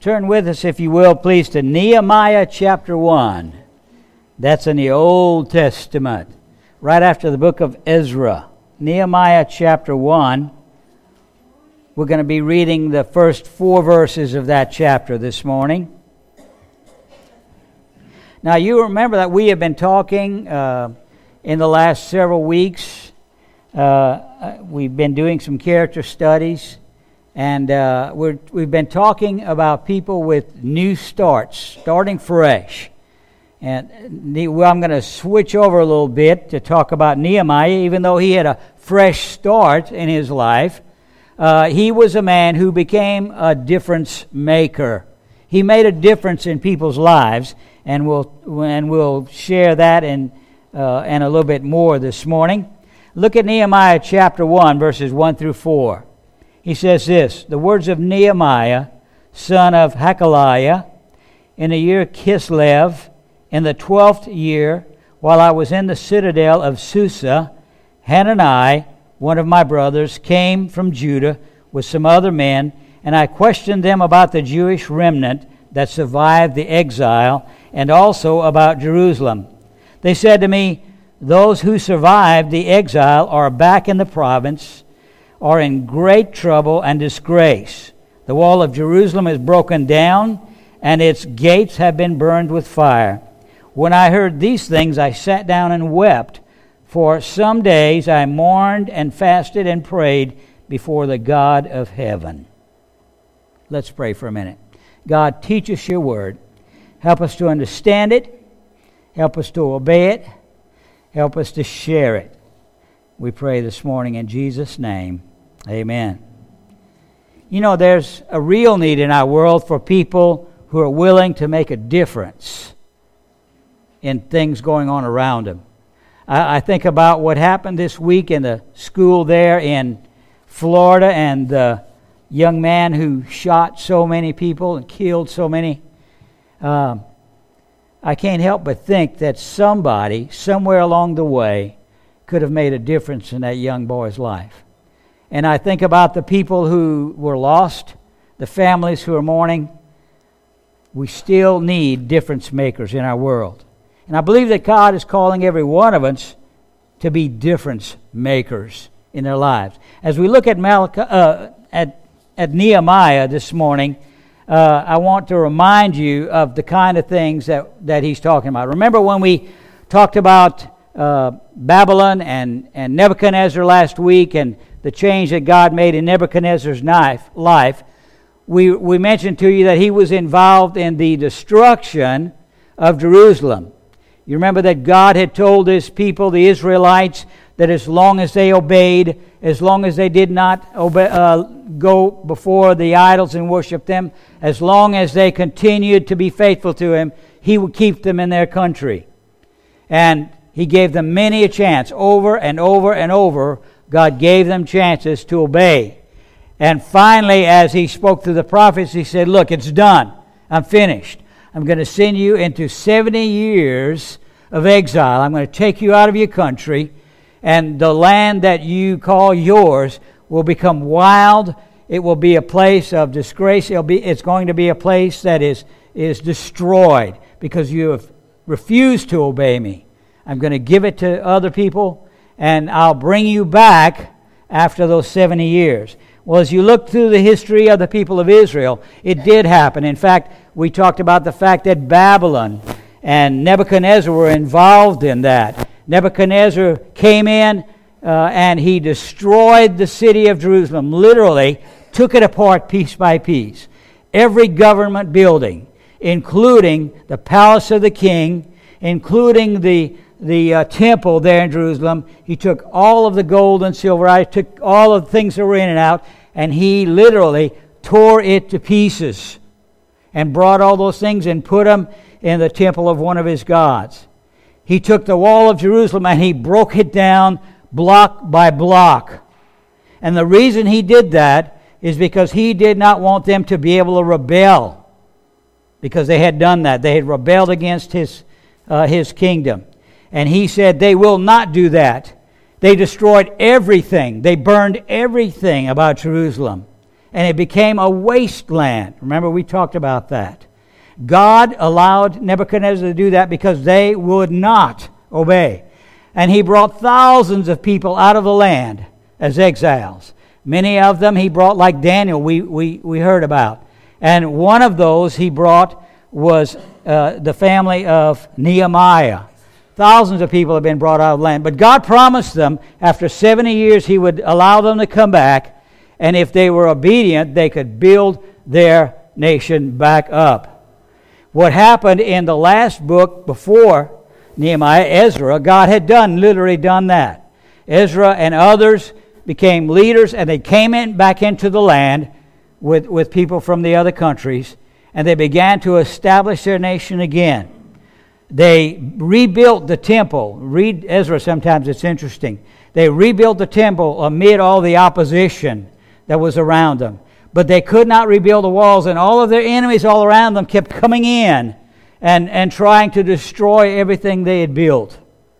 Turn with us, if you will, please, to Nehemiah chapter 1. That's in the Old Testament, right after the book of Ezra. Nehemiah chapter 1. We're going to be reading the first 4 verses of that chapter this morning. Now, you remember that we have been talking in the last several weeks. We've been doing some character studies. And we've been talking about people with new starts, starting fresh. And I'm going to switch over a little bit to talk about Nehemiah. Even though he had a fresh start in his life, he was a man who became a difference maker. He made a difference in people's lives, and we'll share that and a little bit more this morning. Look at Nehemiah chapter 1, verses 1 through 4. He says this, the words of Nehemiah, son of Hakaliah, in the year Kislev, in the 12th year, while I was in the citadel of Susa, Hanani, one of my brothers, came from Judah with some other men, and I questioned them about the Jewish remnant that survived the exile, and also about Jerusalem. They said to me, those who survived the exile are back in the province, are in great trouble and disgrace. The wall of Jerusalem is broken down, and its gates have been burned with fire. When I heard these things, I sat down and wept. For some days I mourned and fasted and prayed before the God of heaven. Let's pray for a minute. God, teach us your word. Help us to understand it. Help us to obey it. Help us to share it. We pray this morning in Jesus' name. Amen. You know, there's a real need in our world for people who are willing to make a difference in things going on around them. I think about what happened this week in the school there in Florida and the young man who shot so many people and killed so many. I can't help but think that somebody, somewhere along the way, could have made a difference in that young boy's life. And I think about the people who were lost, the families who are mourning. We still need difference makers in our world. And I believe that God is calling every one of us to be difference makers in their lives. As we look at Nehemiah this morning, I want to remind you of the kind of things that he's talking about. Remember when we talked about Babylon and Nebuchadnezzar last week and the change that God made in Nebuchadnezzar's life, we mentioned to you that he was involved in the destruction of Jerusalem. You remember that God had told his people, the Israelites, that as long as they obeyed, as long as they did not go before the idols and worship them, as long as they continued to be faithful to him, he would keep them in their country. And he gave them many a chance. Over and over and over, God gave them chances to obey. And finally, as he spoke to the prophets, he said, look, it's done. I'm finished. I'm going to send you into 70 years of exile. I'm going to take you out of your country, and the land that you call yours will become wild. It will be a place of disgrace. It's going to be a place that is destroyed because you have refused to obey me. I'm going to give it to other people, and I'll bring you back after those 70 years. Well, as you look through the history of the people of Israel, it did happen. In fact, we talked about the fact that Babylon and Nebuchadnezzar were involved in that. Nebuchadnezzar came in and he destroyed the city of Jerusalem, literally took it apart piece by piece. Every government building, including the palace of the king, including the temple there in Jerusalem. He took all of the gold and silver, he took all of the things that were in and out, and he literally tore it to pieces and brought all those things and put them in the temple of one of his gods. He took the wall of Jerusalem and he broke it down block by block. And the reason he did that is because he did not want them to be able to rebel, because they had done that. They had rebelled against his kingdom. And he said they will not do that. They destroyed everything. They burned everything about Jerusalem. and it became a wasteland. Remember, we talked about that. God allowed Nebuchadnezzar to do that because they would not obey. And he brought thousands of people out of the land as exiles. Many of them he brought, like Daniel, we heard about. And one of those he brought was the family of Nehemiah. Thousands of people have been brought out of the land. But God promised them after 70 years he would allow them to come back, and if they were obedient, they could build their nation back up. What happened in the last book before Nehemiah, Ezra, God had literally done that. Ezra and others became leaders, and they came back into the land with people from the other countries, and they began to establish their nation again. They rebuilt the temple. Read Ezra sometimes, it's interesting. They rebuilt the temple amid all the opposition that was around them. But they could not rebuild the walls, and all of their enemies all around them kept coming in and trying to destroy everything they had built.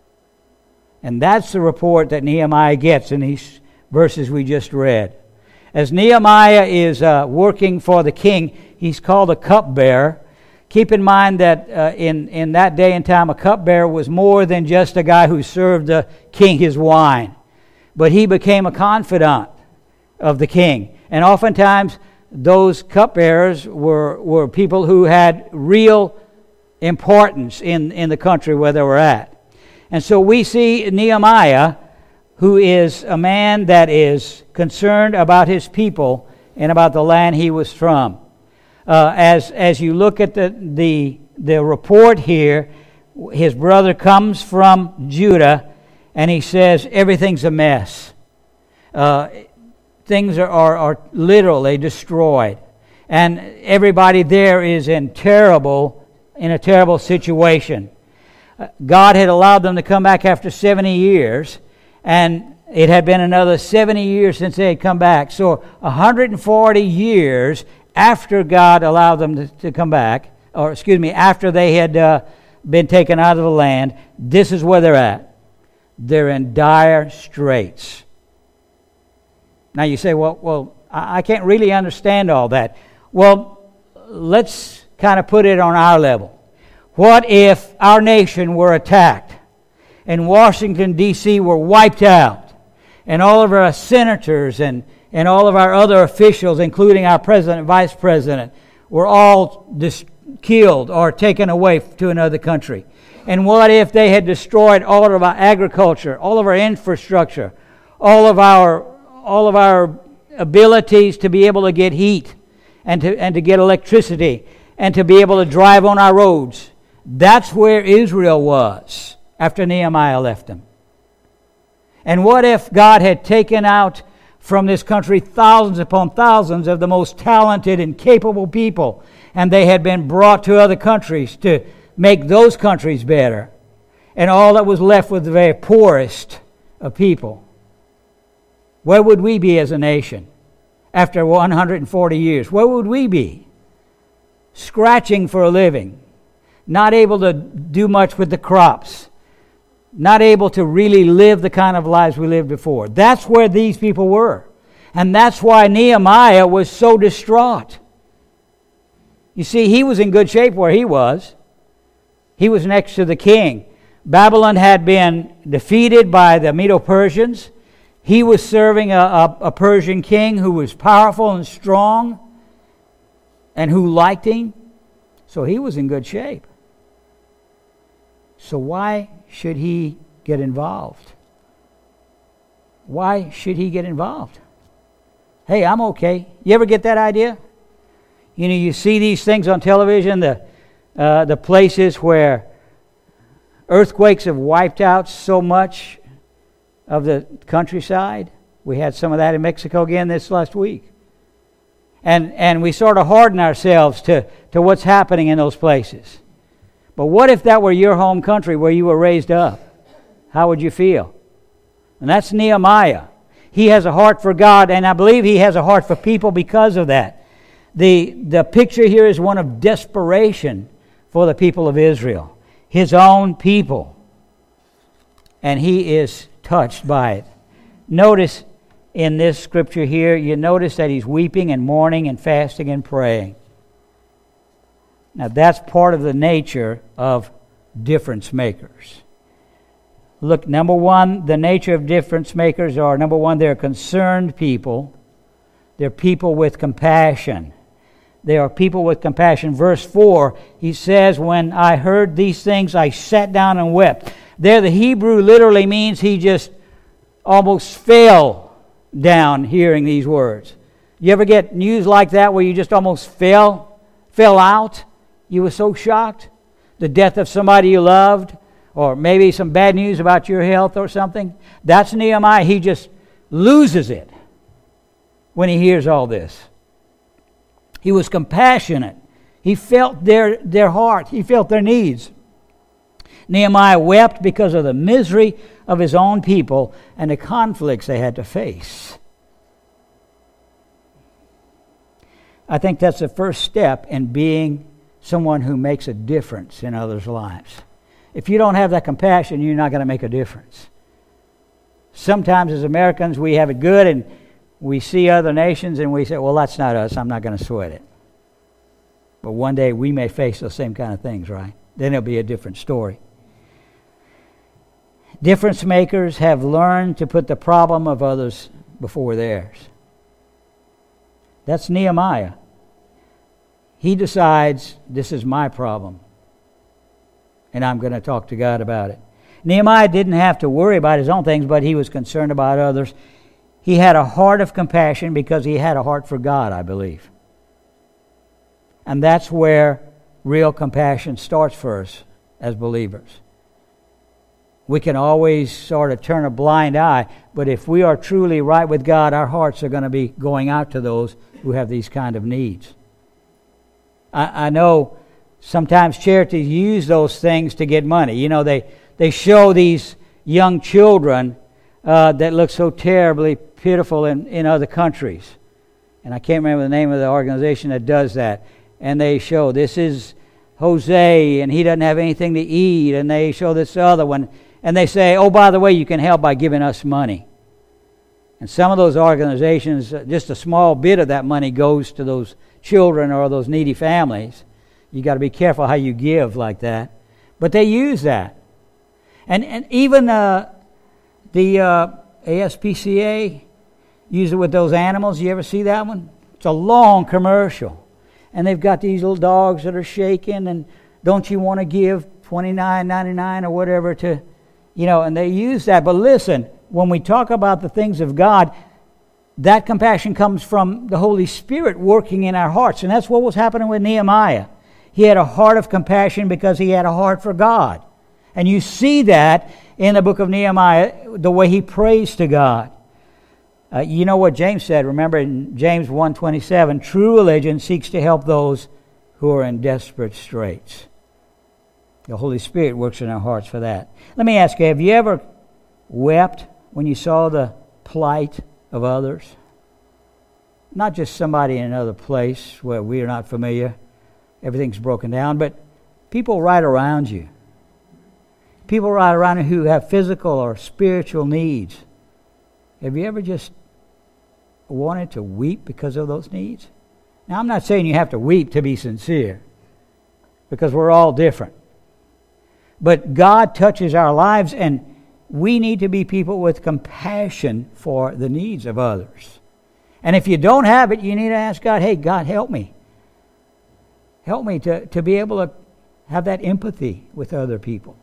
And that's the report that Nehemiah gets in these verses we just read. As Nehemiah is working for the king, he's called a cupbearer. Keep in mind that in that day and time, a cupbearer was more than just a guy who served the king his wine. But he became a confidant of the king. And oftentimes, those cupbearers were people who had real importance in the country where they were at. And so we see Nehemiah, who is a man that is concerned about his people and about the land he was from. As you look at the report here, his brother comes from Judah, and he says everything's a mess. Things are literally destroyed, and everybody there is in a terrible situation. God had allowed them to come back after 70 years, and it had been another 70 years since they had come back. So 140 years after God allowed them to come back, after they had been taken out of the land, this is where they're at. They're in dire straits. Now you say, well, I can't really understand all that. Well, let's kind of put it on our level. What if our nation were attacked and Washington, D.C. were wiped out, and all of our senators and all of our other officials, including our president and vice president, were all killed or taken away to another country? And what if they had destroyed all of our agriculture, all of our infrastructure, all of our abilities to be able to get heat and to get electricity and to be able to drive on our roads? That's where Israel was after Nehemiah left them. And what if God had taken out from this country thousands upon thousands of the most talented and capable people, and they had been brought to other countries to make those countries better, and all that was left was the very poorest of people? Where would we be as a nation after 140 years? Where would we be? Scratching for a living, not able to do much with the crops, not able to really live the kind of lives we lived before. That's where these people were. And that's why Nehemiah was so distraught. You see, he was in good shape where he was. He was next to the king. Babylon had been defeated by the Medo-Persians. He was serving a Persian king who was powerful and strong and who liked him. So he was in good shape. So why should he get involved? Why should he get involved? Hey, I'm okay. You ever get that idea? You know, you see these things on television, the places where earthquakes have wiped out so much of the countryside. We had some of that in Mexico again this last week. And we sort of harden ourselves to what's happening in those places. But what if that were your home country where you were raised up? How would you feel? And that's Nehemiah. He has a heart for God, and I believe he has a heart for people because of that. The picture here is one of desperation for the people of Israel, his own people. And he is touched by it. Notice in this scripture here, you notice that he's weeping and mourning and fasting and praying. Now that's part of the nature of difference makers. Look, number one, the nature of difference makers are, number one, they're concerned people. They're people with compassion. They are people with compassion. Verse 4, he says, when I heard these things, I sat down and wept. There, the Hebrew literally means he just almost fell down hearing these words. You ever get news like that where you just almost fell out? You were so shocked. The death of somebody you loved, or maybe some bad news about your health or something. That's Nehemiah. He just loses it when he hears all this. He was compassionate. He felt their heart. He felt their needs. Nehemiah wept because of the misery of his own people and the conflicts they had to face. I think that's the first step in being someone who makes a difference in others' lives. If you don't have that compassion, you're not going to make a difference. Sometimes as Americans, we have it good and we see other nations and we say, well, that's not us. I'm not going to sweat it. But one day we may face those same kind of things, right? Then it'll be a different story. Difference makers have learned to put the problem of others before theirs. That's Nehemiah. He decides, this is my problem, and I'm going to talk to God about it. Nehemiah didn't have to worry about his own things, but he was concerned about others. He had a heart of compassion because he had a heart for God, I believe. And that's where real compassion starts for us as believers. We can always sort of turn a blind eye, but if we are truly right with God, our hearts are going to be going out to those who have these kind of needs. I know sometimes charities use those things to get money. You know, they show these young children that look so terribly pitiful in other countries. And I can't remember the name of the organization that does that. And they show, this is Jose, and he doesn't have anything to eat. And they show this other one. And they say, oh, by the way, you can help by giving us money. And some of those organizations, just a small bit of that money goes to those children or those needy families. You got to be careful how you give like that. But they use that. And even the ASPCA use it with those animals. You ever see that one? It's a long commercial. And they've got these little dogs that are shaking, and don't you want to give $29.99 or whatever to, and they use that. But listen, when we talk about the things of God, that compassion comes from the Holy Spirit working in our hearts. And that's what was happening with Nehemiah. He had a heart of compassion because he had a heart for God. And you see that in the book of Nehemiah, the way he prays to God. You know what James said, remember in James 1:27, true religion seeks to help those who are in desperate straits. The Holy Spirit works in our hearts for that. Let me ask you, have you ever wept when you saw the plight of others? Not just somebody in another place where we are not familiar, everything's broken down, but people right around you. People right around you who have physical or spiritual needs. Have you ever just wanted to weep because of those needs? Now, I'm not saying you have to weep to be sincere, because we're all different. But God touches our lives, and we need to be people with compassion for the needs of others. And if you don't have it, you need to ask God, hey, God, help me. Help me to be able to have that empathy with other people.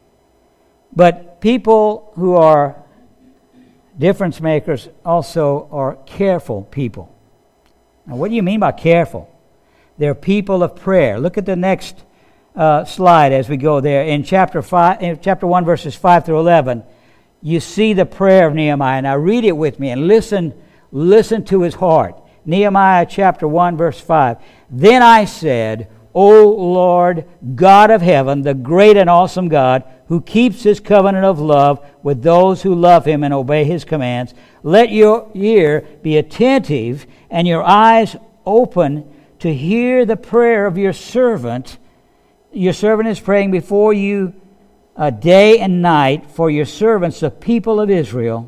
But people who are difference makers also are careful people. Now, what do you mean by careful? They're people of prayer. Look at the next slide as we go there. In chapter 1, verses 5 through 11, you see the prayer of Nehemiah. Now read it with me and listen to his heart. Nehemiah chapter 1, verse 5. Then I said, O Lord, God of heaven, the great and awesome God, who keeps his covenant of love with those who love him and obey his commands, let your ear be attentive and your eyes open to hear the prayer of your servant. Your servant is praying before you day and night for your servants, the people of Israel.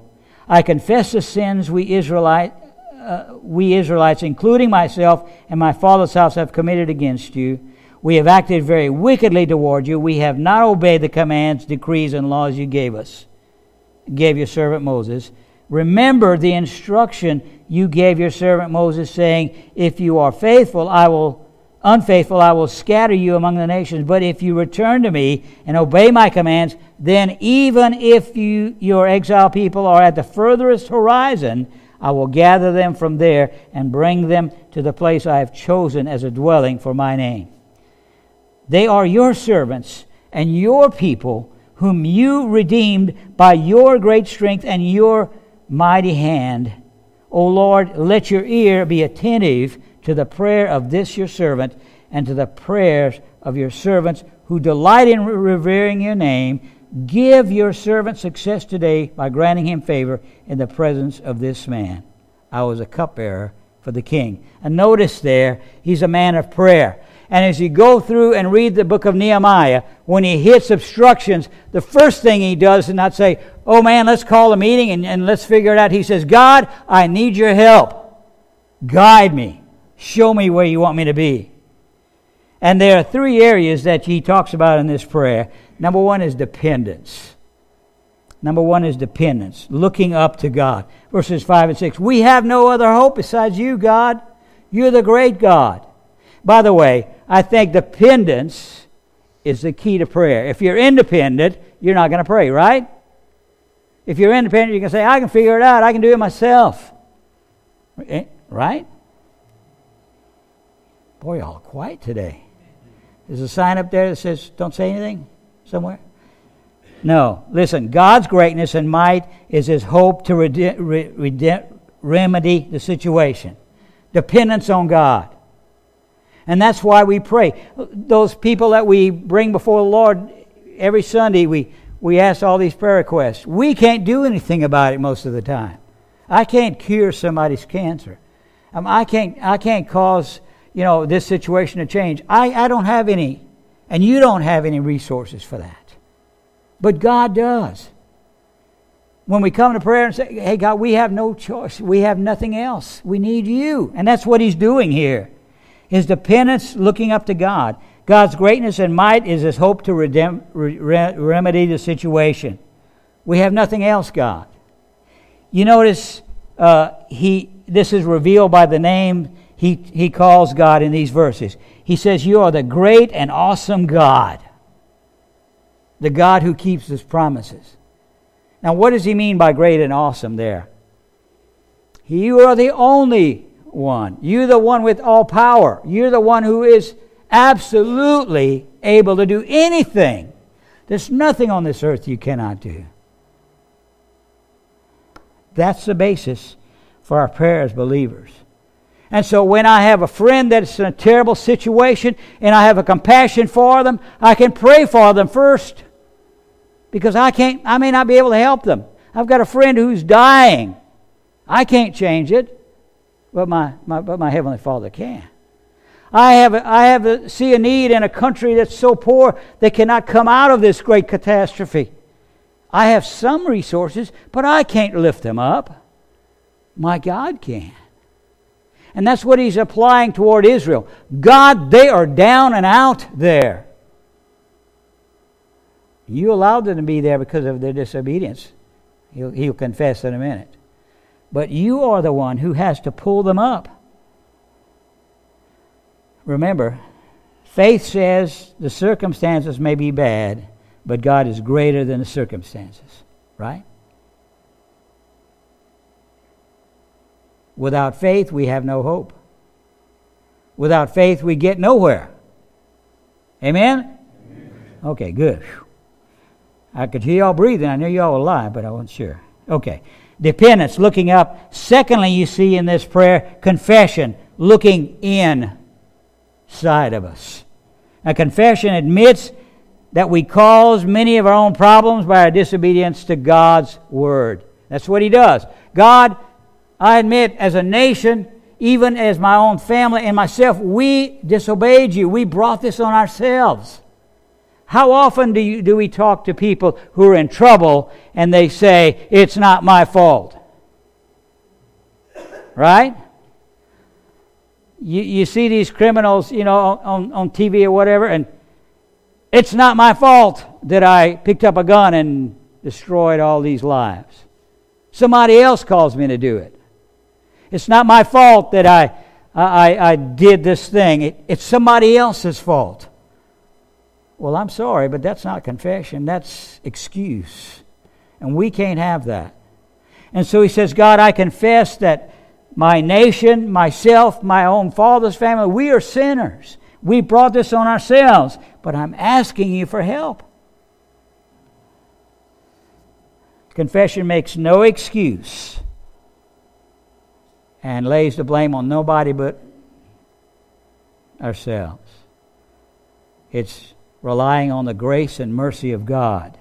I confess the sins we Israelites, including myself and my father's house, have committed against you. We have acted very wickedly toward you. We have not obeyed the commands, decrees, and laws you gave your servant Moses. Remember the instruction you gave your servant Moses, saying, if you are unfaithful, I will scatter you among the nations. But if you return to me and obey my commands, then even if your exiled people are at the furthest horizon, I will gather them from there and bring them to the place I have chosen as a dwelling for my name. They are your servants and your people, whom you redeemed by your great strength and your mighty hand. O Lord, let your ear be attentive to the prayer of this your servant and to the prayers of your servants who delight in revering your name. Give your servant success today by granting him favor in the presence of this man. I was a cupbearer for the king. And notice there, he's a man of prayer. And as you go through and read the book of Nehemiah, when he hits obstructions, the first thing he does is not say, oh man, let's call a meeting and let's figure it out. He says, God, I need your help. Guide me. Show me where you want me to be. And there are three areas that he talks about in this prayer. Number one is dependence. Looking up to God. Verses 5 and 6. We have no other hope besides you, God. You're the great God. By the way, I think dependence is the key to prayer. If you're independent, you're not going to pray, right? If you're independent, you can say, I can figure it out. I can do it myself. Right? Boy, y'all are quiet today. There's a sign up there that says, don't say anything somewhere? No. Listen, God's greatness and might is His hope to remedy the situation. Dependence on God. And that's why we pray. Those people that we bring before the Lord every Sunday, we ask all these prayer requests. We can't do anything about it most of the time. I can't cure somebody's cancer. I can't cause this situation to change. I don't have any, and you don't have any resources for that. But God does. When we come to prayer and say, hey God, we have no choice. We have nothing else. We need you. And that's what He's doing here. His dependence, looking up to God. God's greatness and might is His hope to remedy the situation. We have nothing else, God. You notice this is revealed by the name he calls God in these verses. He says, you are the great and awesome God. The God who keeps His promises. Now, what does he mean by great and awesome there? You are the only one. You're the one with all power. You're the one who is absolutely able to do anything. There's nothing on this earth you cannot do. That's the basis for our prayer as believers. And so when I have a friend that's in a terrible situation and I have a compassion for them, I can pray for them first. Because I may not be able to help them. I've got a friend who's dying. I can't change it. But my Heavenly Father can. I see a need in a country that's so poor they cannot come out of this great catastrophe. I have some resources, but I can't lift them up. My God can. And that's what He's applying toward Israel. God, they are down and out there. You allowed them to be there because of their disobedience. He'll confess in a minute. But you are the one who has to pull them up. Remember, faith says the circumstances may be bad, but God is greater than the circumstances. Right? Without faith, we have no hope. Without faith, we get nowhere. Amen? Okay, good. I could hear y'all breathing. I knew y'all were alive, but I wasn't sure. Okay. Dependence, looking up. Secondly, you see in this prayer, confession, looking inside of us. Now, confession admits that we cause many of our own problems by our disobedience to God's Word. That's what He does. God, I admit, as a nation, even as my own family and myself, we disobeyed you. We brought this on ourselves. How often do we talk to people who are in trouble and they say, it's not my fault? right? You see these criminals, on TV or whatever, and it's not my fault that I picked up a gun and destroyed all these lives. Somebody else caused me to do it. It's not my fault that I did this thing. It's somebody else's fault. Well, I'm sorry, but that's not confession. That's excuse. And we can't have that. And so he says, God, I confess that my nation, myself, my own father's family, we are sinners. We brought this on ourselves, but I'm asking you for help. Confession makes no excuse and lays the blame on nobody but ourselves. It's relying on the grace and mercy of God.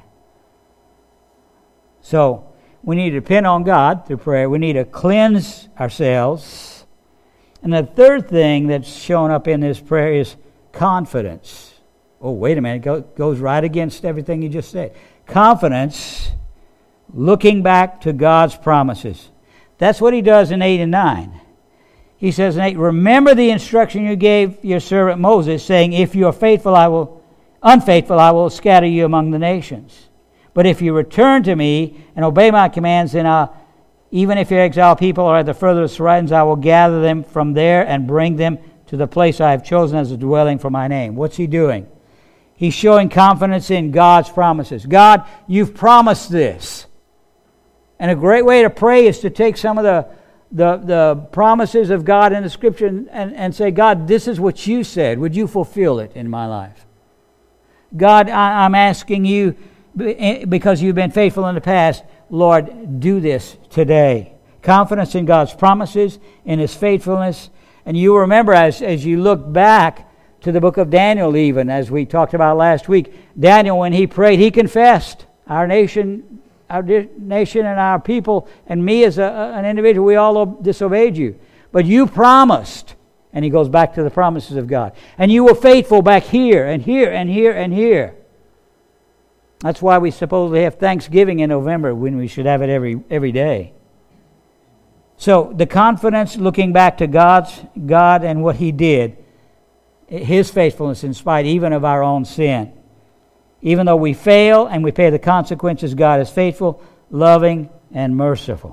So, we need to depend on God through prayer. We need to cleanse ourselves. And the third thing that's shown up in this prayer is confidence. Oh, wait a minute. It goes right against everything you just said. Confidence, looking back to God's promises. That's what he does in 8 and 9. He says in 8, remember the instruction you gave your servant Moses, saying, if you are unfaithful, I will scatter you among the nations. But if you return to me and obey my commands, then even if your exiled people are at the furthest horizons, I will gather them from there and bring them to the place I have chosen as a dwelling for my name. What's he doing? He's showing confidence in God's promises. God, you've promised this. And a great way to pray is to take some of the promises of God in the Scripture and say, God, this is what you said. Would you fulfill it in my life? God, I'm asking you, because you've been faithful in the past, Lord, do this today. Confidence in God's promises, in His faithfulness. And you remember as you look back to the book of Daniel even, as we talked about last week, Daniel, when he prayed, he confessed, our nation and our people, and me as an individual, we all disobeyed you. But you promised, and he goes back to the promises of God. And you were faithful back here, and here, and here, and here. That's why we supposedly have Thanksgiving in November when we should have it every day. So the confidence looking back to God and what He did, His faithfulness in spite even of our own sin. Even though we fail and we pay the consequences, God is faithful, loving, and merciful.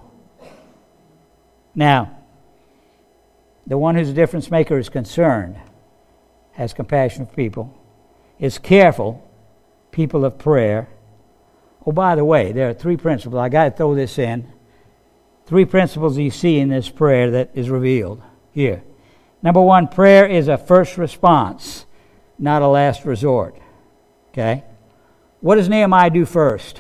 Now, the one who's a difference maker is concerned, has compassion for people, is careful, people of prayer. Oh, by the way, there are 3 principles. I got to throw this in. 3 principles you see in this prayer that is revealed here. Number 1, prayer is a first response, not a last resort. Okay? What does Nehemiah do first?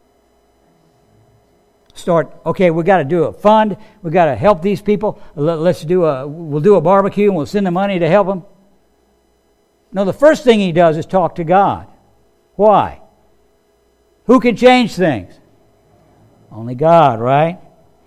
We got to do a fund. We got to help these people. We'll do a barbecue and we'll send the money to help them. No, the first thing he does is talk to God. Why? Who can change things? Only God, right?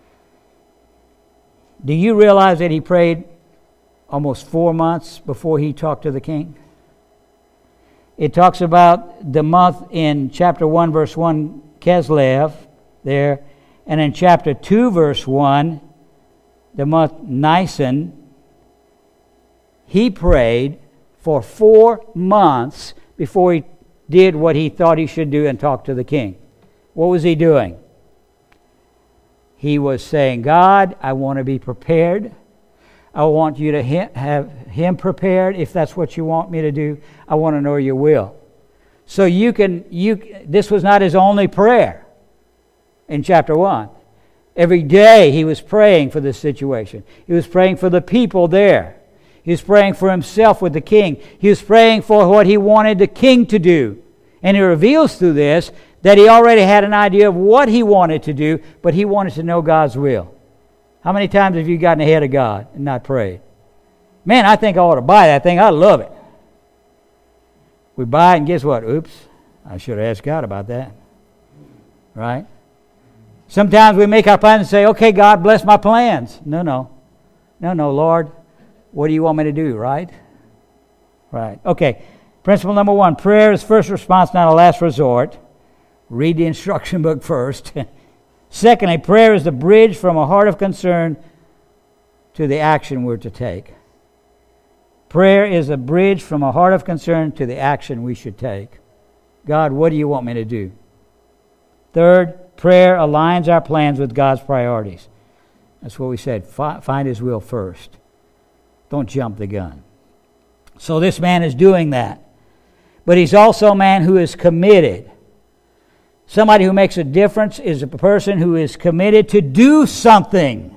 Do you realize that he prayed almost 4 months before he talked to the king? It talks about the month in chapter 1, verse 1, Kislev, there. And in chapter 2, verse 1, the month Nisan. He prayed for 4 months before he did what he thought he should do and talk to the king. What was he doing? He was saying, God, I want to be prepared. I want you to have him prepared if that's what you want me to do. I want to know your will. So this was not his only prayer in chapter 1. Every day he was praying for this situation. He was praying for the people there. He was praying for himself with the king. He was praying for what he wanted the king to do. And he reveals through this that he already had an idea of what he wanted to do, but he wanted to know God's will. How many times have you gotten ahead of God and not prayed? Man, I think I ought to buy that thing. I love it. We buy it and guess what? Oops, I should have asked God about that. Right? Sometimes we make our plans and say, okay, God, bless my plans. No, Lord, what do you want me to do, right? Right. Okay, principle number 1, prayer is first response, not a last resort. Read the instruction book first. Secondly, prayer is the bridge from a heart of concern to the action we're to take. Prayer is a bridge from a heart of concern to the action we should take. God, what do you want me to do? Third, prayer aligns our plans with God's priorities. That's what we said. Find His will first. Don't jump the gun. So this man is doing that. But he's also a man who is committed. Somebody who makes a difference is a person who is committed to do something.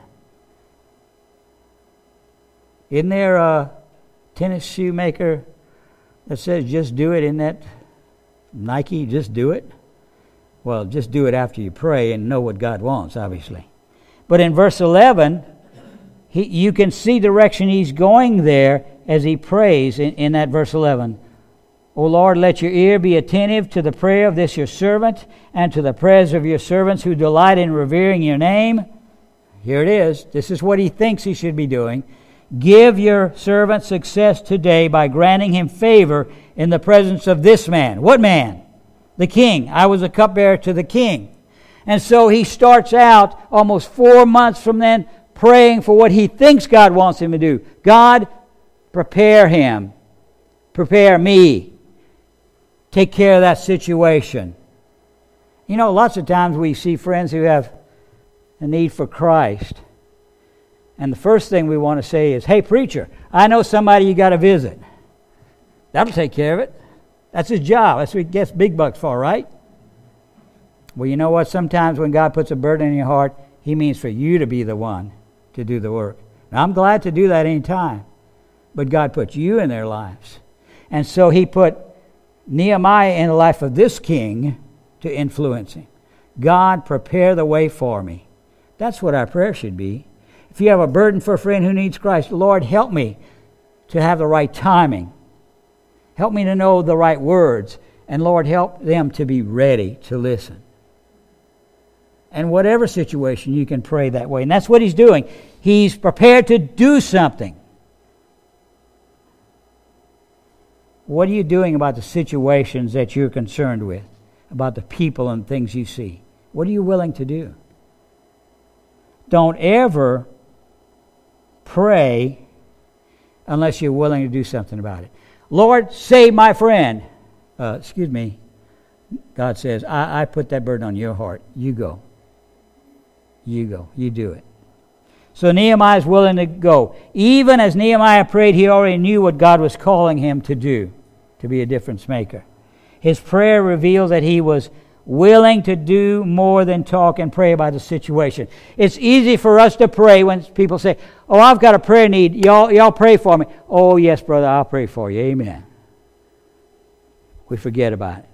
Isn't there a tennis shoe maker that says just do it? Isn't that Nike? Just do it? Well, just do it after you pray and know what God wants, obviously. But in verse 11, you can see the direction he's going there as he prays in that verse 11. O Lord, let your ear be attentive to the prayer of this your servant and to the prayers of your servants who delight in revering your name. Here it is. This is what he thinks he should be doing. Give your servant success today by granting him favor in the presence of this man. What man? The king. I was a cupbearer to the king. And so he starts out almost 4 months from then praying for what he thinks God wants him to do. God, prepare him. Prepare me. Take care of that situation. You know, lots of times we see friends who have a need for Christ. And the first thing we want to say is, hey, preacher, I know somebody you got to visit. That'll take care of it. That's his job. That's what he gets big bucks for, right? Well, you know what? Sometimes when God puts a burden in your heart, He means for you to be the one to do the work. Now, I'm glad to do that anytime. But God put you in their lives. And so He put Nehemiah in the life of this king to influence him. God, prepare the way for me. That's what our prayer should be. If you have a burden for a friend who needs Christ, Lord, help me to have the right timing. Help me to know the right words. And Lord, help them to be ready to listen. And whatever situation, you can pray that way. And that's what he's doing. He's prepared to do something. What are you doing about the situations that you're concerned with? About the people and things you see? What are you willing to do? Don't ever pray unless you're willing to do something about it. Lord, save my friend. God says, I put that burden on your heart. You go. You go. You do it. So Nehemiah is willing to go. Even as Nehemiah prayed, he already knew what God was calling him to do, to be a difference maker. His prayer reveals that he was willing to do more than talk and pray about the situation. It's easy for us to pray when people say, oh, I've got a prayer need. Y'all pray for me. Oh, yes, brother, I'll pray for you. Amen. We forget about it.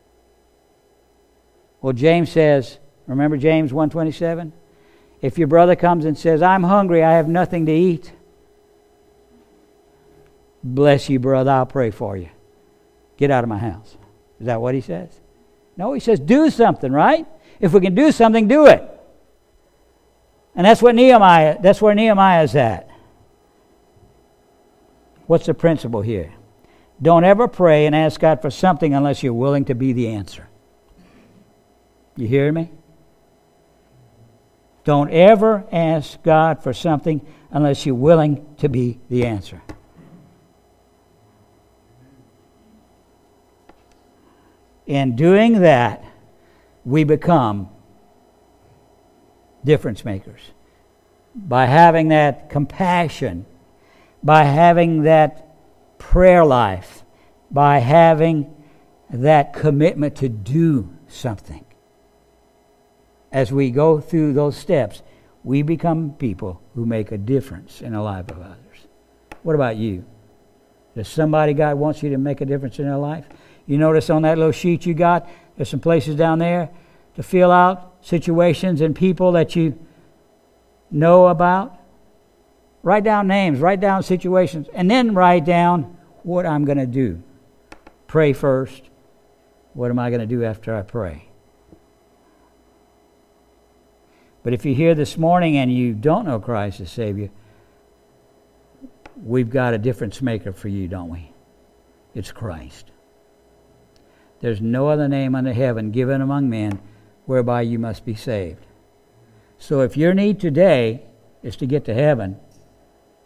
Well, James says, remember James 1:27? If your brother comes and says, I'm hungry, I have nothing to eat. Bless you, brother, I'll pray for you. Get out of my house. Is that what he says? No, he says do something, right? If we can do something, do it. And that's where Nehemiah is at. What's the principle here? Don't ever pray and ask God for something unless you're willing to be the answer. You hear me? Don't ever ask God for something unless you're willing to be the answer. In doing that, we become difference makers. By having that compassion, by having that prayer life, by having that commitment to do something. As we go through those steps, we become people who make a difference in the life of others. What about you? Does somebody God wants you to make a difference in their life? You notice on that little sheet you got, there's some places down there to fill out situations and people that you know about. Write down names, write down situations, and then write down what I'm going to do. Pray first. What am I going to do after I pray? But if you're here this morning and you don't know Christ as Savior, we've got a difference maker for you, don't we? It's Christ. There's no other name under heaven given among men whereby you must be saved. So if your need today is to get to heaven,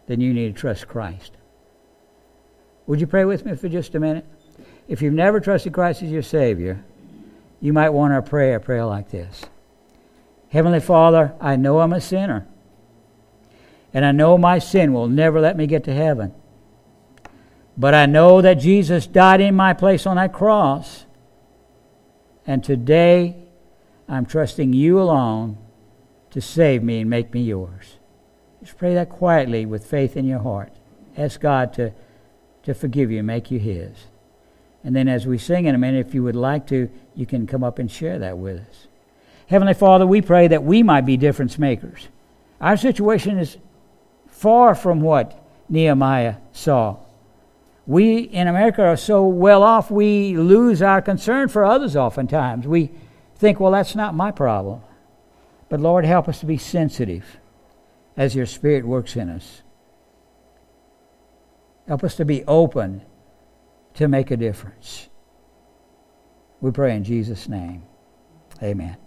then you need to trust Christ. Would you pray with me for just a minute? If you've never trusted Christ as your Savior, you might want to pray a prayer like this. Heavenly Father, I know I'm a sinner. And I know my sin will never let me get to heaven. But I know that Jesus died in my place on that cross. And today, I'm trusting you alone to save me and make me yours. Just pray that quietly with faith in your heart. Ask God to forgive you and make you His. And then as we sing in a minute, if you would like to, you can come up and share that with us. Heavenly Father, we pray that we might be difference makers. Our situation is far from what Nehemiah saw. We in America are so well off, we lose our concern for others oftentimes. We think, well, that's not my problem. But Lord, help us to be sensitive as your Spirit works in us. Help us to be open to make a difference. We pray in Jesus' name. Amen.